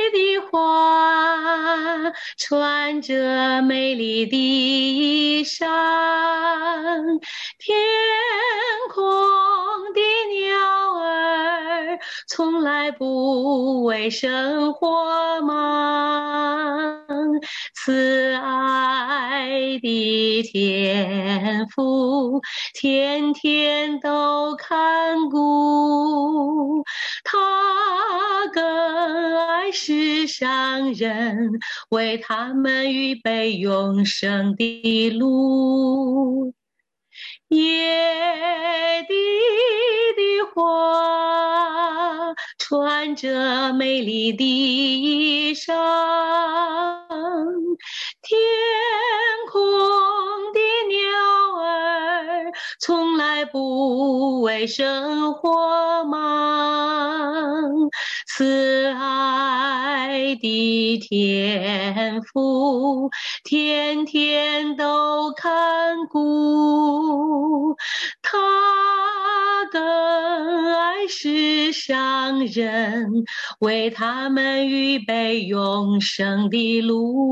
的花，穿着美丽的衣裳，天空的鸟儿从来不为生活忙，慈爱的天父天天都看顾，他更爱世上人，为他们预备永生的路。野地的花，穿着美丽的衣裳，天空的鸟儿从来不为生活忙，慈爱的天父天天都看顾，他更爱世上人，为他们预备永生的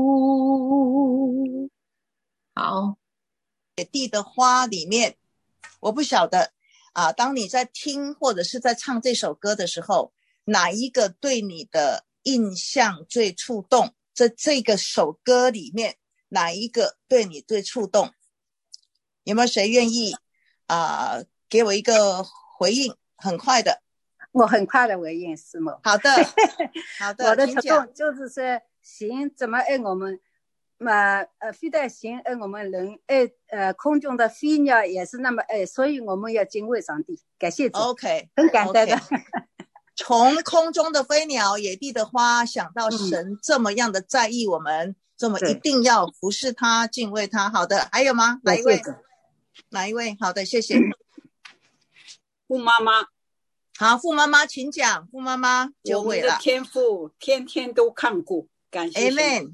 路。好， 野地的花里面，我不晓得当你在听或者是在唱这首歌的时候，哪一个对你的印象最触动？这个首歌里面哪一个对你最触动？有没有谁愿意给我一个回应？很快的。 我很快的回应，师母。 好的好的， 我的触动就是说，神怎么爱我们非但神爱我们人，爱空中的飞鸟也是那么爱，所以我们要敬畏上帝，感谢主。 OK， 很感动的。 从空中的飞鸟，野地的花，想到神这么样的在意我们，这么一定要服侍他，敬畏他。好的，还有吗？哪一位？好的，谢谢。 傅妈妈。 好，傅妈妈请讲。傅妈妈9位了。 我们的天父天天都看顾，感谢。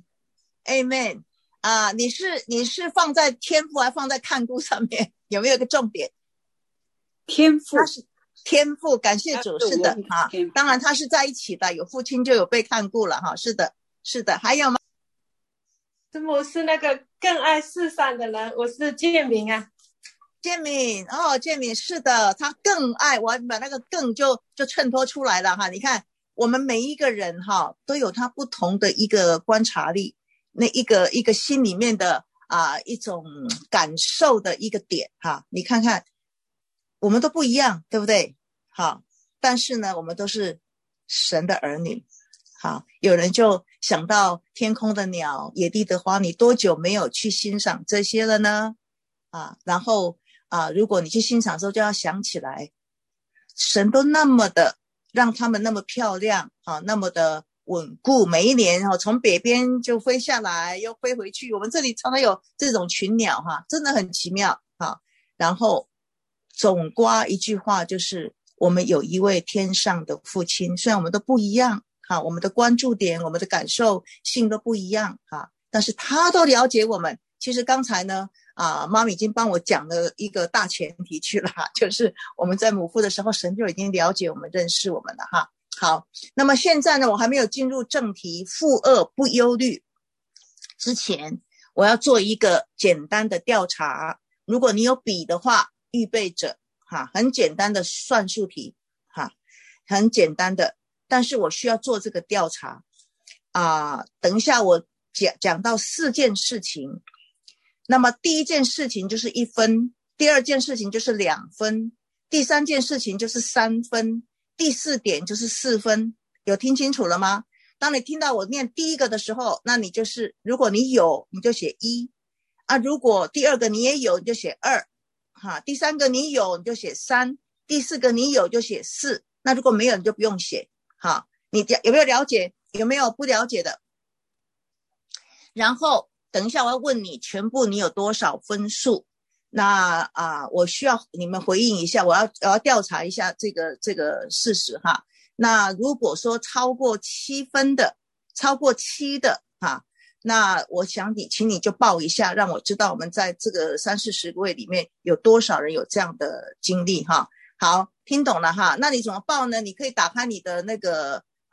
Amen。 你是放在天父还放在看顾上面？有没有一个重点？ 天父， 他是天父，感谢主。是的当然他是在一起的，有父亲就有被看顾了是的。还有吗？ 我是那个更爱世上的人，我是建明啊。 建明是的，他更爱，我把那个更就衬托出来了你看我们每一个人都有他不同的一个观察力，那一个心里面的一种感受的一个点你看看我们都不一样，对不对？但是呢我们都是神的儿女。有人就想到天空的鸟，野地的花，你多久没有去欣赏这些了呢？然后如果你去欣赏的时候，就要想起来神都那么的让他们那么漂亮那么的稳固，每一年从北边就飞下来又飞回去，我们这里常常有这种群鸟真的很奇妙然后总括一句话就是我们有一位天上的父亲，虽然我们都不一样我们的关注点我们的感受性都不一样但是他都了解我们。其实刚才呢妈咪已经帮我讲了一个大前提去了就是我们在母腹的时候神就已经了解我们认识我们了好，那么现在呢我还没有进入正题，负2不忧虑之前，我要做一个简单的调查。如果你有笔的话预备着很简单的算术题很简单的，但是我需要做这个调查等一下我讲到4件事情，那么第一件事情就是1分，第二件事情就是2分，第三件事情就是3分，第4点就是4分。有听清楚了吗？当你听到我念第一个的时候，那你就是如果你有你就写1如果第二个你也有你就写2第三个你有你就写3，第4个你有就写4，那如果没有你就不用写你有没有了解？有没有不了解的？然后等一下我要问你全部你有多少分数，那我需要你们回应一下，我要调查一下这个事实那如果说超过7分的，超过7的那我想请你就报一下，让我知道我们在这个30-40位里面有多少人有这样的经历好，听懂了那你怎么报呢？你可以打开你的那个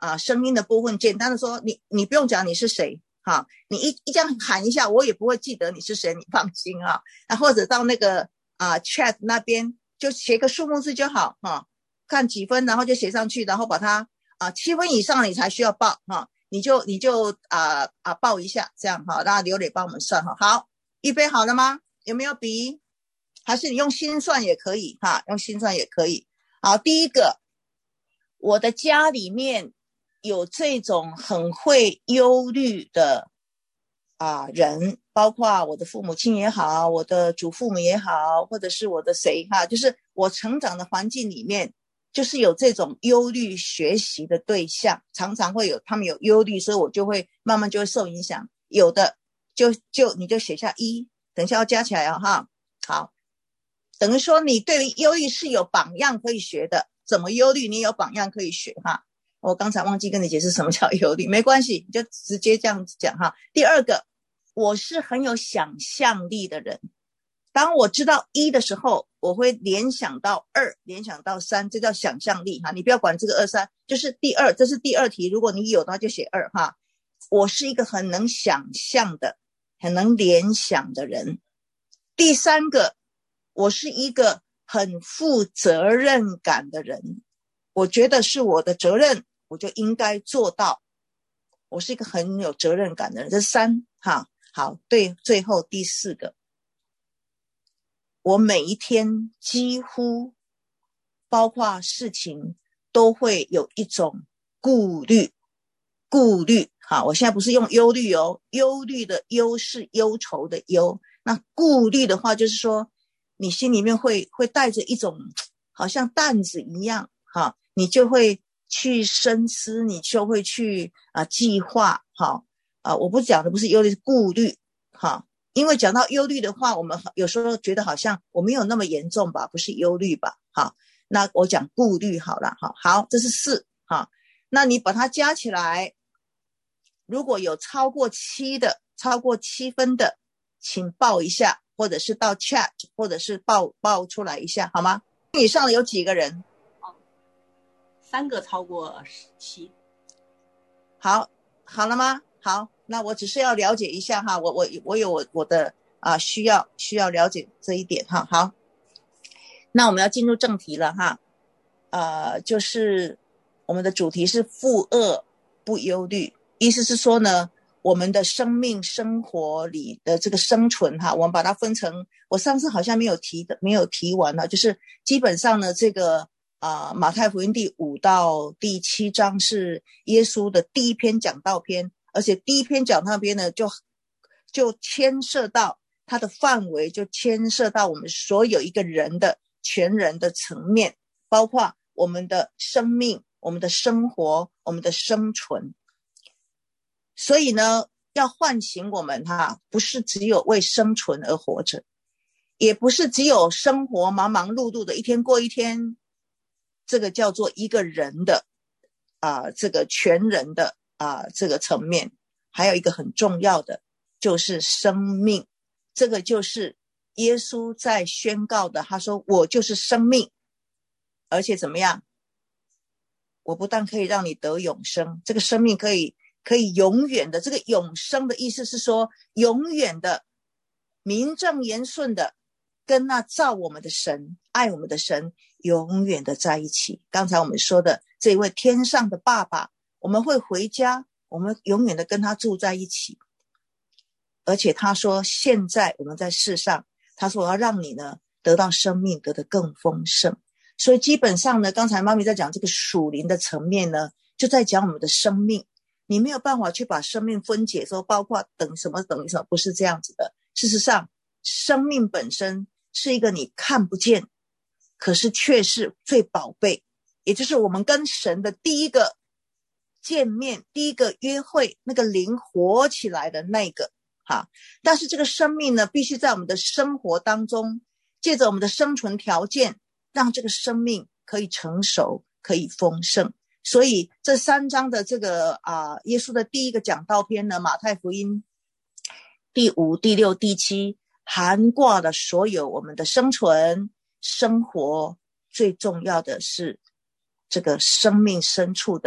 声音的部分，简单的说，你不用讲你是谁哈，你一这样喊一下，我也不会记得你是谁，你放心啊。那或者到那个chat 那边就写个数目字就好哈，看几分，然后就写上去，然后把它7分以上你才需要报哈，你就报一下这样哈，让刘磊帮我们算哈。好，预备好了吗？有没有笔？还是你用心算也可以哈，用心算也可以。好，第一个，我的家里面有这种很会忧虑的人，包括我的父母亲也好，我的祖父母也好，或者是我的谁哈，就是我成长的环境里面，就是有这种忧虑学习的对象，常常会有他们有忧虑，所以我就会慢慢就会受影响。有的你就写下1，等一下要加起来哈。好，等于说你对于忧虑是有榜样可以学的，怎么忧虑你有榜样可以学哈。我刚才忘记跟你解释什么叫忧虑，没关系，你就直接这样子讲哈。第二个，我是很有想象力的人，当我知道1的时候，我会联想到2，联想到3，这叫想象力哈。你不要管这个2、3，就是第2，这是第2题，如果你有的话就写2哈。我是一个很能想象的，很能联想的人。第3个，我是一个很负责任感的人，我觉得是我的责任，我就应该做到。我是一个很有责任感的人，这是3哈。好，对，最后第4个，我每一天几乎包括事情都会有一种顾虑。好，我现在不是用忧虑哦，忧虑的忧是忧愁的忧，那顾虑的话就是说你心里面会带着一种好像担子一样哈，你就会去深思，你就会去计划哈。我不讲的不是忧虑，是顾虑哈。因为讲到忧虑的话，我们有时候觉得好像我没有那么严重吧，不是忧虑吧。好，那我讲顾虑好了。好，这是4哈。那你把它加起来，如果有超过7的，超过7分的，请报一下，或者是到 chat， 或者是报出来一下好吗？以上的有几个人 ？3个超过7。 好了吗？好，那我只是要了解一下哈，我有我的需要了解这一点哈。好，那我们要进入正题了哈。就是我们的主题是负恶不忧虑，意思是说呢，我们的生命生活里的这个生存哈，我们把它分成，我上次好像没有提完了，就是基本上呢，这个马太福音第5到第7章是耶稣的第一篇讲道篇，而且第一篇讲道篇呢就牵涉到它的范围，就牵涉到我们所有一个人的全人的层面，包括我们的生命，我们的生活，我们的生存。所以呢，要唤醒我们不是只有为生存而活着，也不是只有生活忙忙碌碌的一天过一天，这个叫做一个人的这个全人的这个层面。还有一个很重要的就是生命，这个就是耶稣在宣告的，他说我就是生命，而且怎么样，我不但可以让你得永生，这个生命可以永远的，这个永生的意思是说永远的名正言顺的跟那造我们的神爱我们的神永远的在一起。刚才我们说的这一位天上的爸爸，我们会回家，我们永远的跟他住在一起。而且他说现在我们在世上，他说我要让你呢得到生命，得得更丰盛。所以基本上呢，刚才妈咪在讲这个属灵的层面呢，就在讲我们的生命。你没有办法去把生命分解说包括等什么，不是这样子的。事实上生命本身是一个你看不见，可是却是最宝贝，也就是我们跟神的第一个见面，第一个约会，那个灵活起来的那个但是这个生命呢，必须在我们的生活当中，借着我们的生存条件，让这个生命可以成熟，可以丰盛。所以这3章的这个耶稣的第一个讲道篇呢，马太福音第5、第6、第7，涵盖了所有我们的生存生活，最重要的是这个生命深处的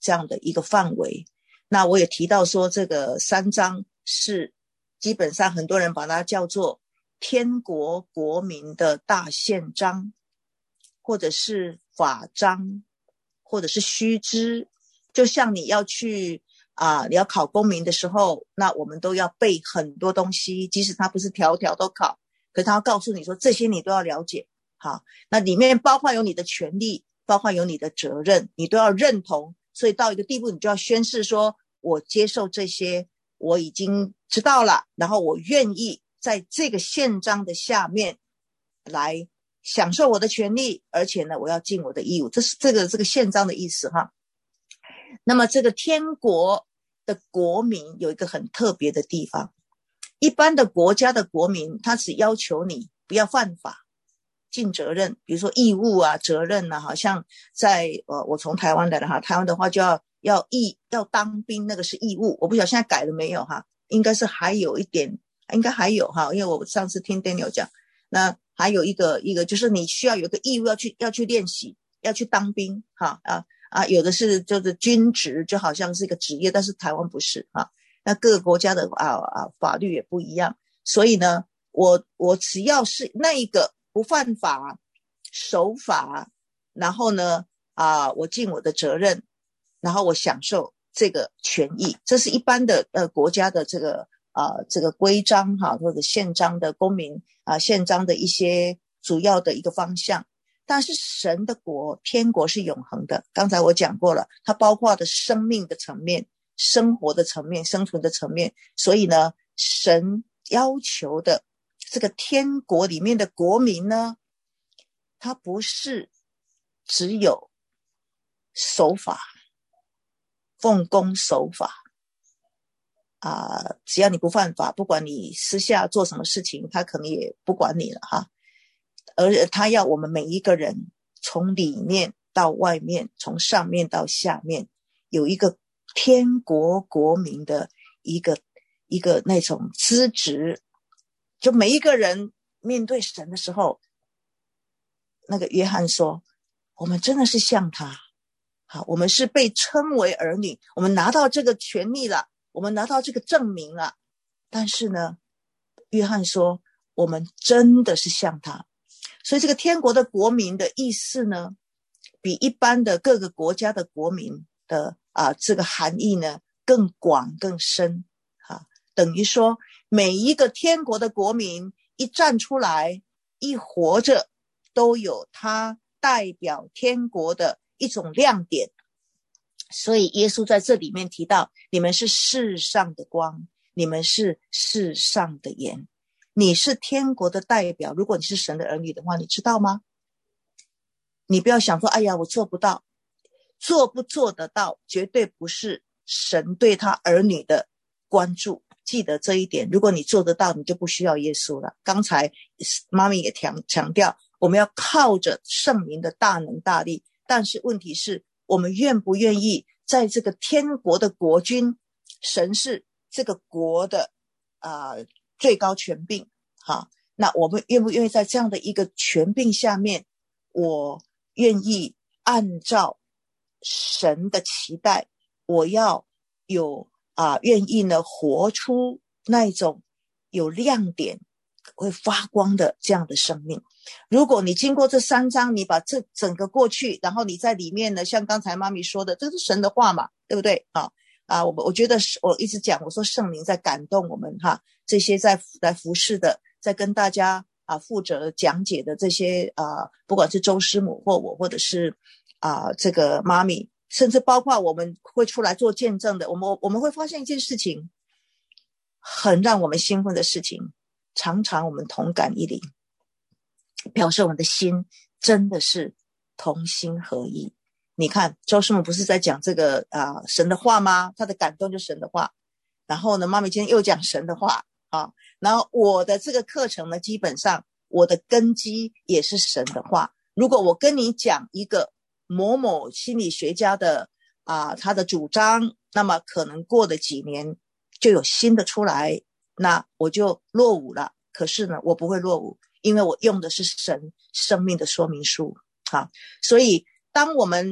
这样的一个范围。那我也提到说，这个3章是基本上很多人把它叫做天国国民的大宪章，或者是法章，或者是须知。就像你要去你要考公民的时候，那我们都要背很多东西，即使它不是条条都考，可是他要告诉你说这些你都要了解。好，那里面包括有你的权利，包括有你的责任，你都要认同。所以到一个地步，你就要宣誓说，我接受这些，我已经知道了，然后我愿意在这个宪章的下面来享受我的权利，而且呢，我要尽我的义务。这是这个宪章的意思哈。那么这个天国的国民有一个很特别的地方，一般的国家的国民，他只要求你不要犯法，尽责任，比如说义务啊、责任啊，好像在我从台湾来的哈，台湾的话就要当兵，那个是义务，我不晓得现在改了没有哈，应该是还有一点，应该还有哈，因为我上次听 Daniel 讲，那还有一个就是你需要有个义务要去练习，要去当兵哈有的是就是军职，就好像是一个职业，但是台湾不是哈。那各个国家的法律也不一样，所以呢，我只要是那一个不犯法、守法，然后呢我尽我的责任，然后我享受这个权益，这是一般的国家的这个规章哈，或者宪章的公民宪章的一些主要的一个方向。但是神的国，天国是永恒的，刚才我讲过了，它包括的生命的层面、生活的层面、生存的层面。所以呢，神要求的这个天国里面的国民呢，它不是只有守法、奉公守法只要你不犯法，不管你私下做什么事情，他可能也不管你了哈。而他要我们每一个人从里面到外面，从上面到下面，有一个天国国民的一个那种资质。就每一个人面对神的时候，那个约翰说，我们真的是像他，好，我们是被称为儿女，我们拿到这个权利了，我们拿到这个证明了。但是呢，约翰说，我们真的是像他。所以这个天国的国民的意思呢，比一般的各个国家的国民的这个含义呢更广更深等于说每一个天国的国民一站出来一活着，都有他代表天国的一种亮点。所以耶稣在这里面提到，你们是世上的光，你们是世上的盐。你是天国的代表，如果你是神的儿女的话，你知道吗？你不要想说，哎呀，我做不到。做不做得到，绝对不是神对他儿女的关注。记得这一点，如果你做得到，你就不需要耶稣了。刚才妈咪也强调，我们要靠着圣灵的大能大力，但是问题是，我们愿不愿意在这个天国的国君，神是这个国的最高权柄，那我们愿不愿意在这样的一个权柄下面，我愿意按照神的期待，我要有愿意呢活出那一种有亮点会发光的这样的生命。如果你经过这3章，你把这整个过去，然后你在里面呢，像刚才妈咪说的，这是神的话嘛，对不对我觉得我一直讲，我说圣灵在感动我们这些在服侍的，在跟大家负责讲解的这些不管是周师母或我，或者是这个妈咪，甚至包括我们会出来做见证的，我们会发现一件事情，很让我们兴奋的事情，常常我们同感一灵，表示我们的心真的是同心合一。你看周师母不是在讲这个神的话吗？他的感动就神的话，然后呢妈咪今天又讲神的话然后我的这个课程呢，基本上我的根基也是神的话。如果我跟你讲一个某某心理学家的他的主张，那么可能过了几年就有新的出来，那我就落伍了。可是呢，我不会落伍，因为我用的是神生命的说明书所以当我们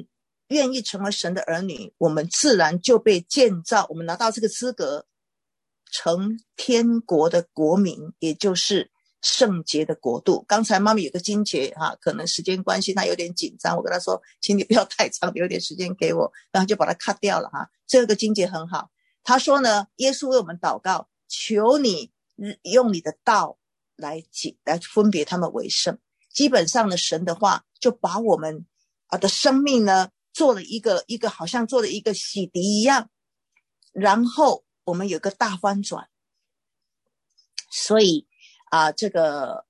愿意成为神的儿女，我们自然就被建造，我们拿到这个资格，成天国的国民，也就是圣洁的国度。刚才妈咪有个经节可能时间关系她有点紧张，我跟她说请你不要太长，留点时间给我，然后就把它 cut 掉了这个经节很好，他说呢，耶稣为我们祷告，求你用你的道来分别他们为圣。基本上呢，神的话就把我们的生命呢做了一个好像做了一个洗涤一样，然后我们有个大翻转。所以这个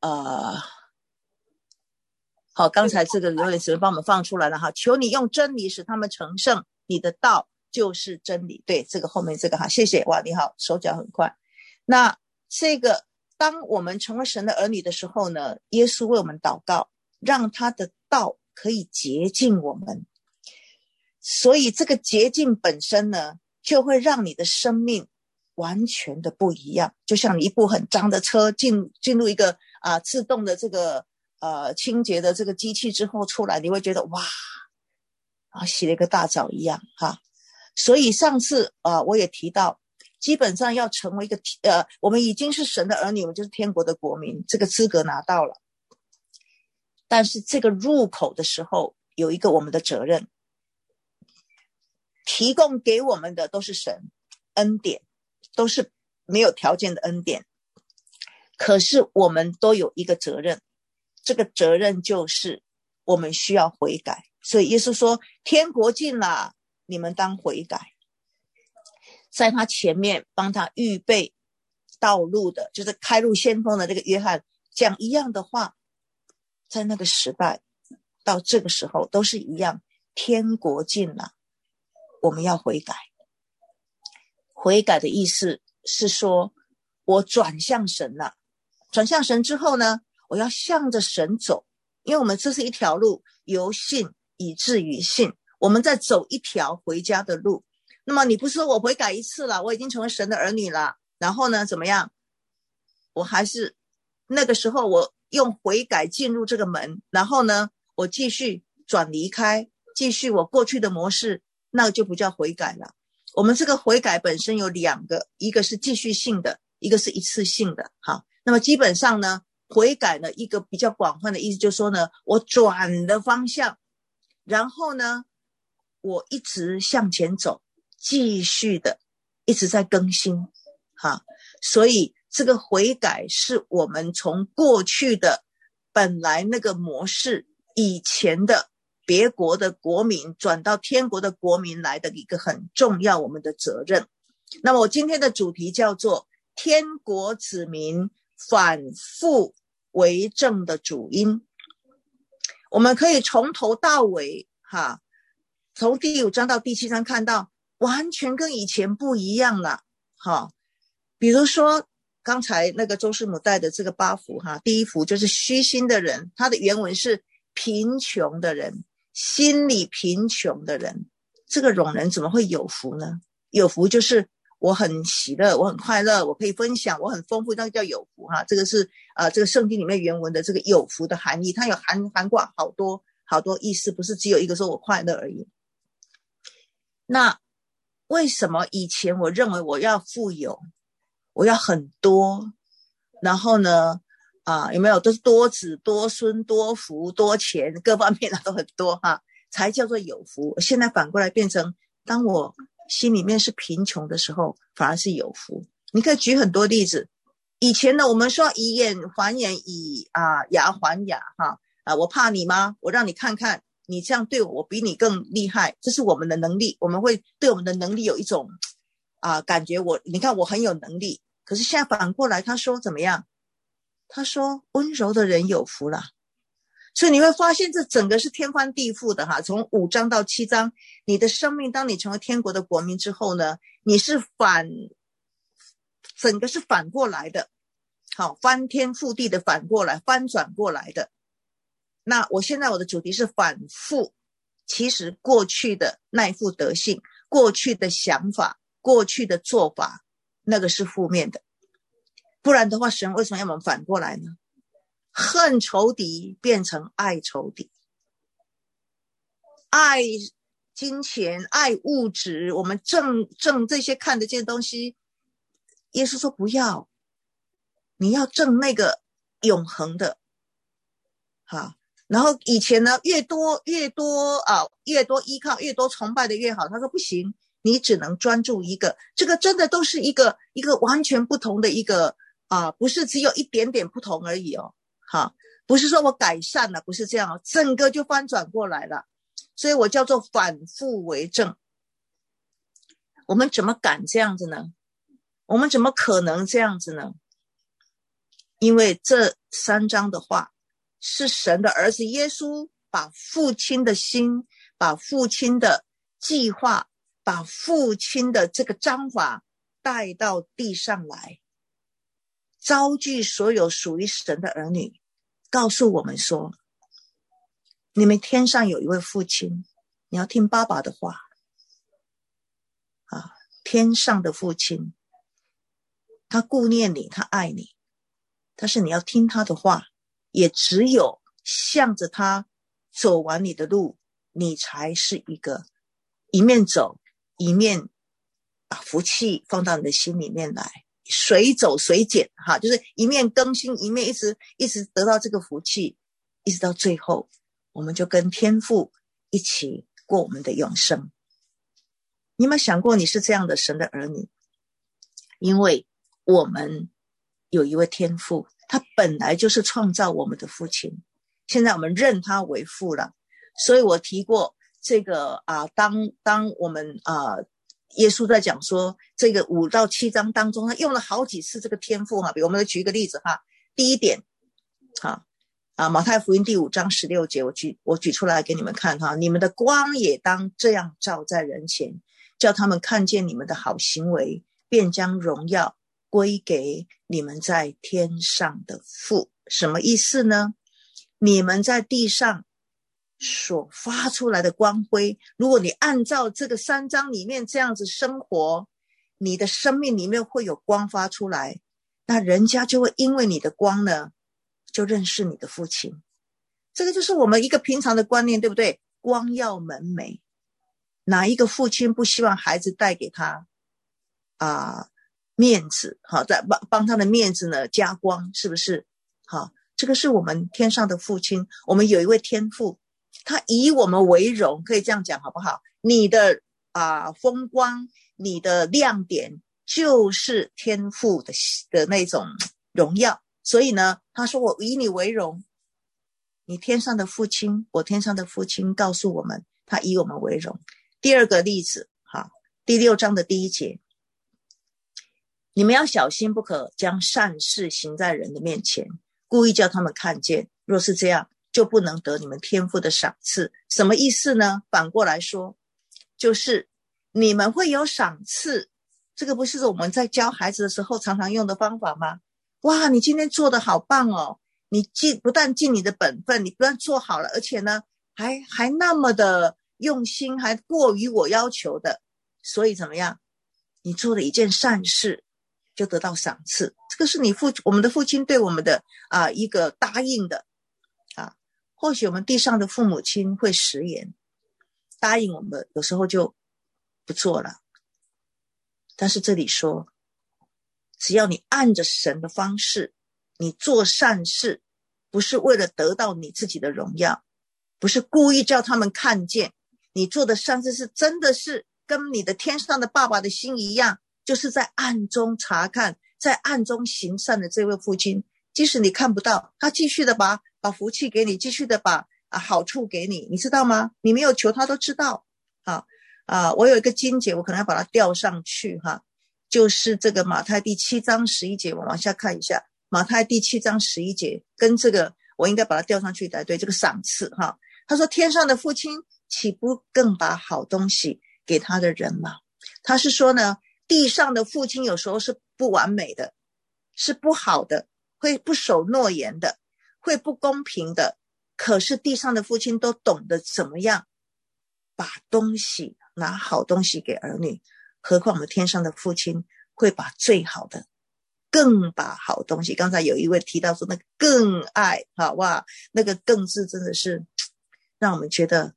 好，刚才这个留言词帮我们放出来了求你用真理使他们成圣，你的道就是真理。对，这个后面这个谢谢。哇，你好，手脚很快。那这个当我们成为神的儿女的时候呢，耶稣为我们祷告，让他的道可以洁净我们。所以这个洁净本身呢，就会让你的生命完全的不一样。就像你一部很脏的车进入一个自动的这个清洁的这个机器之后出来，你会觉得哇洗了一个大澡一样所以上次我也提到，基本上要成为一个我们已经是神的儿女，我们就是天国的国民，这个资格拿到了。但是这个入口的时候有一个我们的责任，提供给我们的都是神恩典，都是没有条件的恩典，可是我们都有一个责任，这个责任就是我们需要悔改。所以耶稣说天国近了，你们当悔改。在他前面帮他预备道路的，就是开路先锋的这个约翰讲一样的话，在那个时代到这个时候都是一样，天国近了，我们要悔改。悔改的意思是说我转向神了，转向神之后呢，我要向着神走，因为我们这是一条路，由信以至于信，我们在走一条回家的路。那么你不是说我悔改一次了，我已经成为神的儿女了，然后呢怎么样，我还是那个时候我用悔改进入这个门，然后呢我继续转离开，继续我过去的模式，那就不叫悔改了。我们这个悔改本身有两个，一个是继续性的，一个是一次性的那么基本上呢，悔改呢一个比较广泛的意思就是说呢，我转的方向，然后呢我一直向前走，继续的一直在更新所以这个悔改是我们从过去的本来那个模式，以前的别国的国民转到天国的国民来的一个很重要我们的责任。那么我今天的主题叫做天国子民反复为政的主因。我们可以从头到尾从第5章到第7章看到完全跟以前不一样了比如说刚才那个周师母带的这个8幅第一幅就是虚心的人，他的原文是贫穷的人，心里贫穷的人。这个种人怎么会有福呢？有福就是我很喜乐，我很快乐，我可以分享，我很丰富，那个叫有福这个是这个圣经里面原文的这个有福的含义，它有涵括好多意思，不是只有一个说我快乐而已。那为什么以前我认为我要富有，我要很多，然后呢有没有都是多子多孙多福多钱，各方面都很多才叫做有福。现在反过来变成当我心里面是贫穷的时候，反而是有福。你可以举很多例子。以前呢我们说以眼还眼，以牙还牙我怕你吗？我让你看看你这样对我，我比你更厉害。这是我们的能力，我们会对我们的能力有一种感觉，你看我很有能力。可是现在反过来他说怎么样？他说温柔的人有福了。所以你会发现这整个是天翻地覆的从5章到7章，你的生命当你成为天国的国民之后呢，你是整个是反过来的翻天覆地的反过来，翻转过来的。那我现在我的主题是反复，其实过去的那一副德性，过去的想法，过去的做法，那个是负面的。不然的话神为什么要我们反过来呢？恨仇敌变成爱仇敌， 爱金钱、爱物质，我们挣这些看得见的东西。耶稣说不要，你要挣那个永恒的。好，然后以前呢，越多依靠，越多崇拜的越好。他说不行，你只能专注一个。这个真的都是一个完全不同的一个不是只有一点点不同而已哦。好，不是说我改善了，不是这样哦，整个就翻转过来了。所以我叫做反复为正。我们怎么敢这样子呢？我们怎么可能这样子呢？因为这3章的话是神的儿子耶稣把父亲的心，把父亲的计划，把父亲的这个章法带到地上来，召集所有属于神的儿女，告诉我们说，你们天上有一位父亲，你要听爸爸的话天上的父亲，他顾念你，他爱你，但是你要听他的话，也只有向着他走完你的路，你才是一面走一面把福气放到你的心里面来，随走随减就是一面更新，一面一直得到这个福气，一直到最后我们就跟天父一起过我们的永生。你有没有想过你是这样的神的儿女？因为我们有一位天父，他本来就是创造我们的父亲，现在我们认他为父了。所以我提过这个当我们耶稣在讲说这个5到7章当中，他用了好几次这个天父比如我们举一个例子第一点马太福音第5章16节，我举出来给你们看你们的光也当这样照在人前，叫他们看见你们的好行为，便将荣耀归给你们在天上的父。什么意思呢？你们在地上所发出来的光辉，如果你按照这个3章里面这样子生活，你的生命里面会有光发出来，那人家就会因为你的光呢，就认识你的父亲。这个就是我们一个平常的观念，对不对？光耀门楣，哪一个父亲不希望孩子带给他面子再帮他的面子呢加光，是不是？这个是我们天上的父亲，我们有一位天父，他以我们为荣，可以这样讲好不好？你的风光，你的亮点就是天父的那种荣耀。所以呢，他说我以你为荣。你天上的父亲，我天上的父亲告诉我们，他以我们为荣。第二个例子第6章的第1节，你们要小心，不可将善事行在人的面前，故意叫他们看见，若是这样，就不能得你们天父的赏赐。什么意思呢？反过来说，就是你们会有赏赐。这个不是我们在教孩子的时候常常用的方法吗？哇，你今天做得好棒哦，你不但尽你的本分，你不但做好了，而且呢还那么的用心，还过于我要求的，所以怎么样？你做了一件善事就得到赏赐。这个是我们的父亲对我们的一个答应的或许我们地上的父母亲会食言，答应我们有时候就不做了。但是这里说，只要你按着神的方式，你做善事，不是为了得到你自己的荣耀，不是故意叫他们看见，你做的善事是真的是跟你的天上的爸爸的心一样，就是在暗中查看，在暗中行善的这位父亲，即使你看不到，他继续的把福气给你，继续的把好处给你，你知道吗？你没有求他都知道我有一个经节，我可能要把它调上去就是这个马太第7章11节，我往下看一下。马太第7章11节跟这个我应该把它调上去才对，这个赏赐他说天上的父亲岂不更把好东西给他的人吗？他是说呢，地上的父亲有时候是不完美的，是不好的，会不守诺言的，会不公平的，可是地上的父亲都懂得怎么样把东西拿好东西给儿女，何况我们天上的父亲会把最好的更把好东西。刚才有一位提到说那个更爱哇，那个更字真的是让我们觉得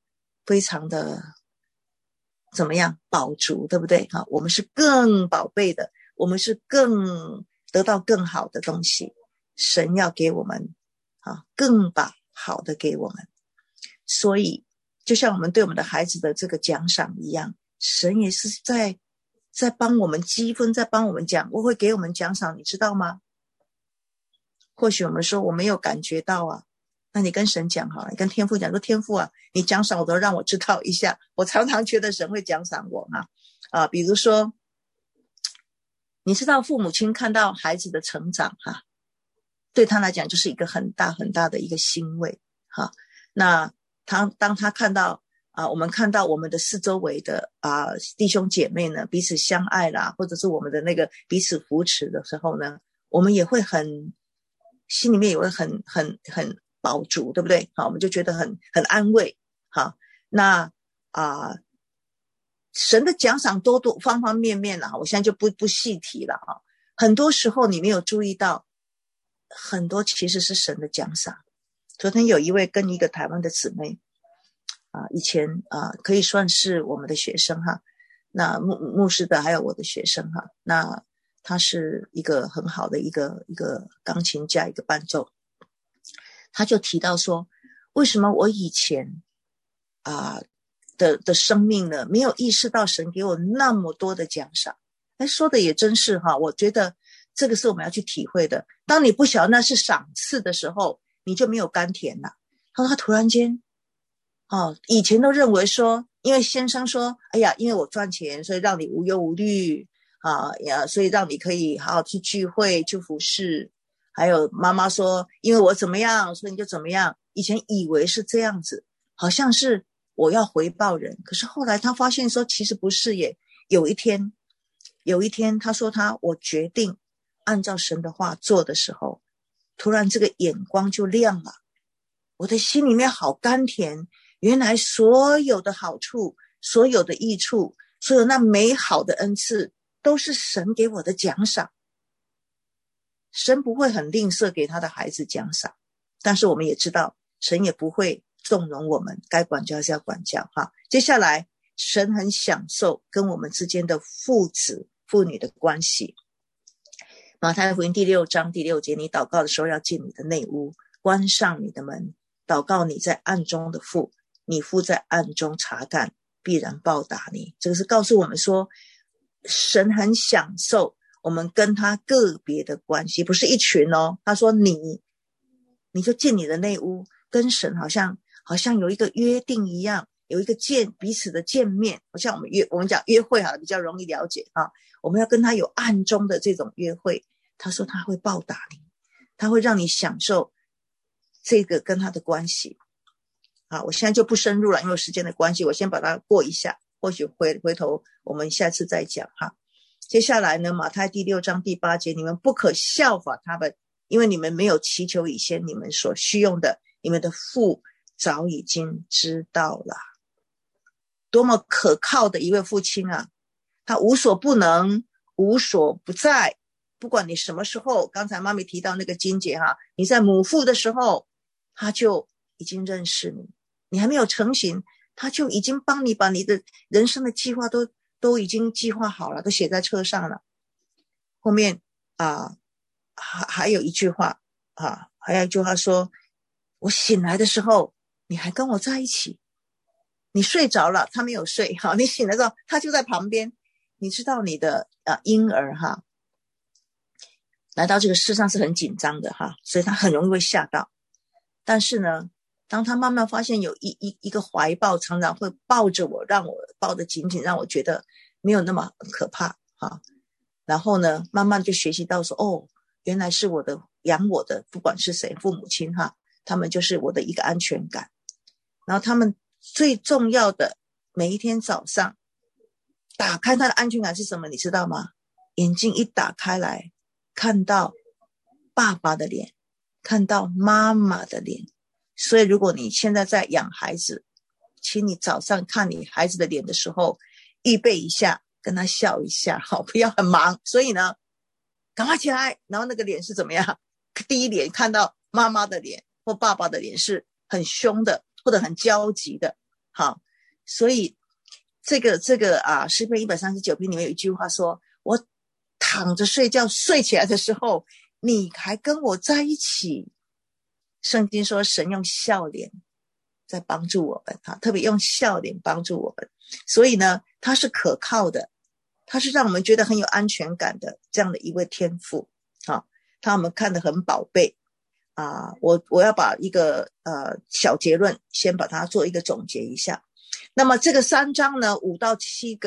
非常的怎么样饱足，对不对？我们是更宝贝的，我们是更得到更好的东西，神要给我们更把好的给我们。所以就像我们对我们的孩子的这个奖赏一样，神也是在帮我们积分，在帮我们我会给我们奖赏，你知道吗？或许我们说我没有感觉到啊，那你跟神讲好了，你跟天父讲说，天父啊，你奖赏我都让我知道一下。我常常觉得神会奖赏我比如说你知道父母亲看到孩子的成长对他来讲就是一个很大很大的一个欣慰那当他看到我们看到我们的四周围的弟兄姐妹呢彼此相爱啦，或者是我们的那个彼此扶持的时候呢，我们也会心里面也会很饱足，对不对？我们就觉得很安慰。那神的奖赏多方方面面我现在就不细提了很多时候你没有注意到，很多其实是神的奖赏。昨天有一位跟一个台湾的姊妹以前可以算是我们的学生那牧师的还有我的学生那他是一个很好的一个钢琴家，一个伴奏。他就提到说，为什么我以前的生命呢没有意识到神给我那么多的奖赏。说的也真是我觉得这个是我们要去体会的。当你不晓得那是赏赐的时候，你就没有甘甜了。他说他突然间以前都认为说，因为先生说哎呀，因为我赚钱所以让你无忧无虑所以让你可以好好去聚会去服侍，还有妈妈说因为我怎么样所以你就怎么样。以前以为是这样子，好像是我要回报人，可是后来他发现说其实不是耶。有一天他说我决定按照神的话做的时候，突然这个眼光就亮了，我的心里面好甘甜。原来所有的好处，所有的益处，所有那美好的恩赐都是神给我的奖赏。神不会很吝啬给他的孩子奖赏，但是我们也知道神也不会纵容我们，该管教还是要管教接下来神很享受跟我们之间的父子父女的关系。马太福音第6章第6节，你祷告的时候要进你的内屋，关上你的门，祷告你在暗中的父，你父在暗中查看，必然报答你。这个是告诉我们说，神很享受我们跟他个别的关系，不是一群他说你就进你的内屋，跟神好像有一个约定一样，有一个彼此的见面。好像我们讲约会比较容易了解我们要跟他有暗中的这种约会。他说他会报答你，他会让你享受这个跟他的关系我现在就不深入了，因为时间的关系，我先把它过一下，或许回头我们下次再讲接下来呢，马太第6章第8节，你们不可效法他们，因为你们没有祈求以先你们所需用的，你们的父早已经知道了。多么可靠的一位父亲他无所不能，无所不在。不管你什么时候，刚才妈咪提到那个经节你在母腹的时候他就已经认识你，你还没有成型，他就已经帮你把你的人生的计划都已经计划好了，都写在册上了。后面还有一句话说，我醒来的时候你还跟我在一起，你睡着了他没有睡你醒来的时候他就在旁边。你知道你的婴儿来到这个世上是很紧张的所以他很容易会吓到。但是呢，当他慢慢发现有一个怀抱常常会抱着我，让我抱得紧紧，让我觉得没有那么可怕然后呢慢慢就学习到说原来是养我的不管是谁，父母亲他们就是我的一个安全感。然后他们最重要的，每一天早上打开他的安全感是什么你知道吗？眼睛一打开来，看到爸爸的脸，看到妈妈的脸。所以如果你现在在养孩子，请你早上看你孩子的脸的时候，预备一下，跟他笑一下不要很忙。所以呢赶快起来，然后那个脸是怎么样？第一脸看到妈妈的脸或爸爸的脸是很凶的，或者很焦急的所以这个诗篇139篇里面有一句话说，我躺着睡觉，睡起来的时候你还跟我在一起。圣经说神用笑脸在帮助我们，特别用笑脸帮助我们，所以呢他是可靠的，他是让我们觉得很有安全感的这样的一位天父他我们看得很宝贝我要把一个小结论先把它做一个总结一下。那么这个3章呢5到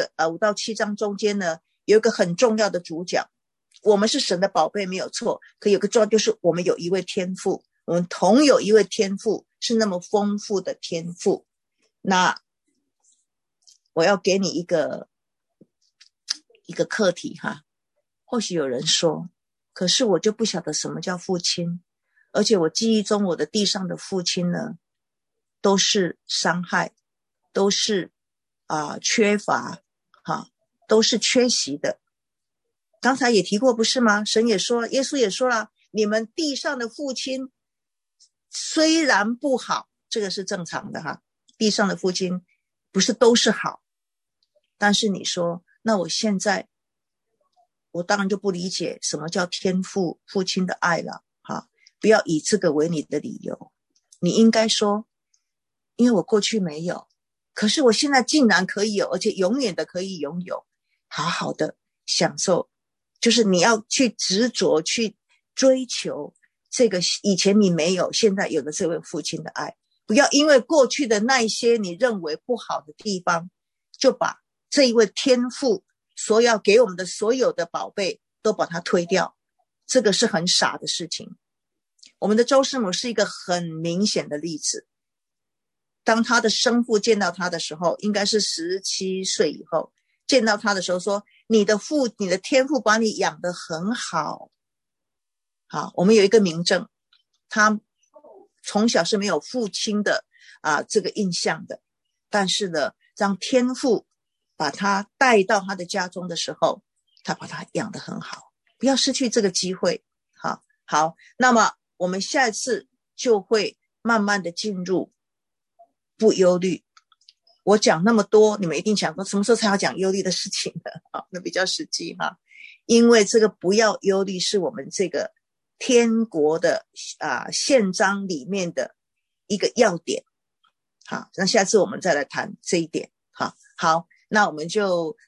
7章中间呢有一个很重要的主角，我们是神的宝贝没有错，可有个重要就是我们有一位天父，我们同有一位天父，是那么丰富的天父。那我要给你一个课题或许有人说，可是我就不晓得什么叫父亲，而且我记忆中我的地上的父亲呢都是伤害，都是缺乏都是缺席的。刚才也提过不是吗？神也说，耶稣也说了，你们地上的父亲虽然不好，这个是正常的地上的父亲不是都是好，但是你说那我现在我当然就不理解什么叫天父父亲的爱了不要以这个为你的理由，你应该说因为我过去没有，可是我现在竟然可以有，而且永远的可以拥有，好好的享受，就是你要去执着去追求这个以前你没有现在有的这位父亲的爱，不要因为过去的那一些你认为不好的地方，就把这一位天父所要给我们的所有的宝贝都把它推掉，这个是很傻的事情。我们的周师母是一个很明显的例子，当他的生父见到他的时候，应该是17岁以后见到他的时候说，你的天父把你养得很好。我们有一个明证，他从小是没有父亲的这个印象的，但是呢让天父把他带到他的家中的时候，他把他养得很好，不要失去这个机会。好，那么我们下一次就会慢慢的进入不忧虑。我讲那么多，你们一定想说什么时候才要讲忧虑的事情呢？那比较实际因为这个不要忧虑是我们这个天国的宪章里面的一个要点。那下次我们再来谈这一点。好，那我们就